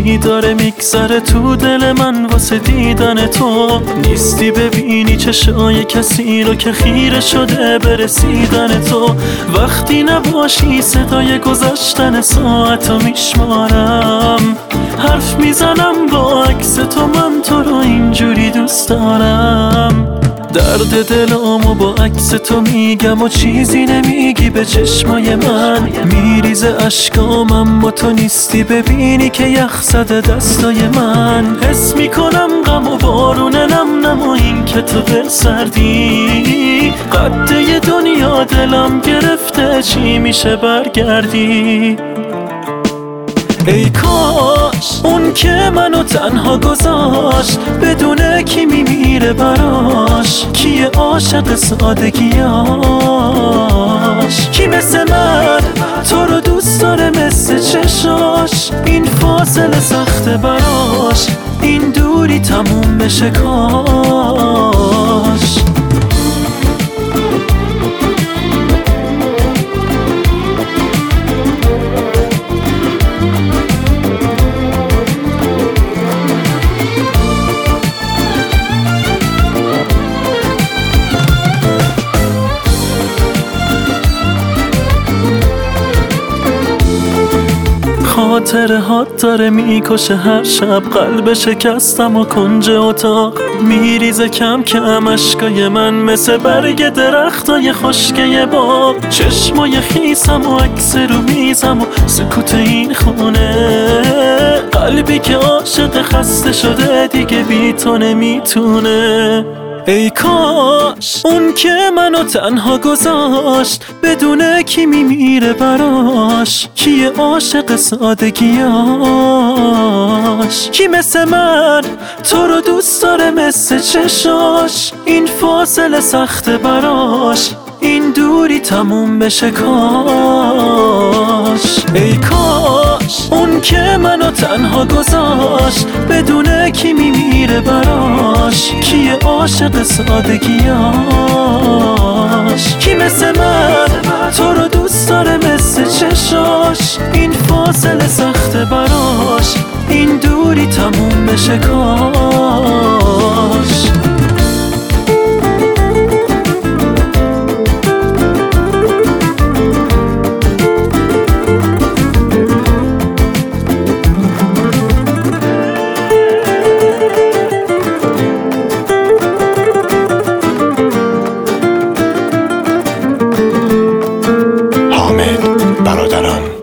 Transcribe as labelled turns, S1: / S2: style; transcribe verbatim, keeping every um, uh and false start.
S1: ماهی داره میگذره تو دل من واسه دیدن تو. نیستی ببینی چشای کسی رو که خیره شده برسیدن تو. وقتی نباشی صدای گذشتن ساعتو میشمارم، حرف میزنم با عکس تو، من تو رو اینجوری دوست دارم. درد دلامو با عکس تو میگم و چیزی نمیگی به چشمای من. میریزه اشکام اما تو نیستی ببینی که یخ زده دستای من. حس میکنم غم و بارون نم نم و این که تو دل سردی. قده دنیا دلم گرفته، چی میشه برگردی؟ ای کاش اون که منو تنها گذاشت بدونه کی میمیره براش، کیه عاشق سادگیاش، کی مثل من تو رو دوست داره مثل چشاش. این فاصله سخته براش، این دوری تموم بشه کاش. خاطره هات داره میکشه هر شب، قلب شکستم و کنج اتاق میریزه کم کم اشکای من مثل برگ درختای خشکه باغ. چشمای خیسم و عکس رو میزم و سکوت این خونه، قلبی که عاشق خسته شده دیگه بی تو نمیتونه. ای کاش اون که منو تنها گذاشت بدونه کی میمیره براش، کیه عاشق سادگیاش، کی مثل من تو رو دوست داره مثل چشاش. این فاصله سخته براش، این دوری تموم بشه کاش. ای کاش اون که منو تنها گذاشت بدونه کی میمیره براش، کیه عاشق سادگیاش، کی مثل من تو رو دوست داره مثل چشاش. این فاصله سخته براش، این دوری تموم بشه کاش.
S2: حامد برادران.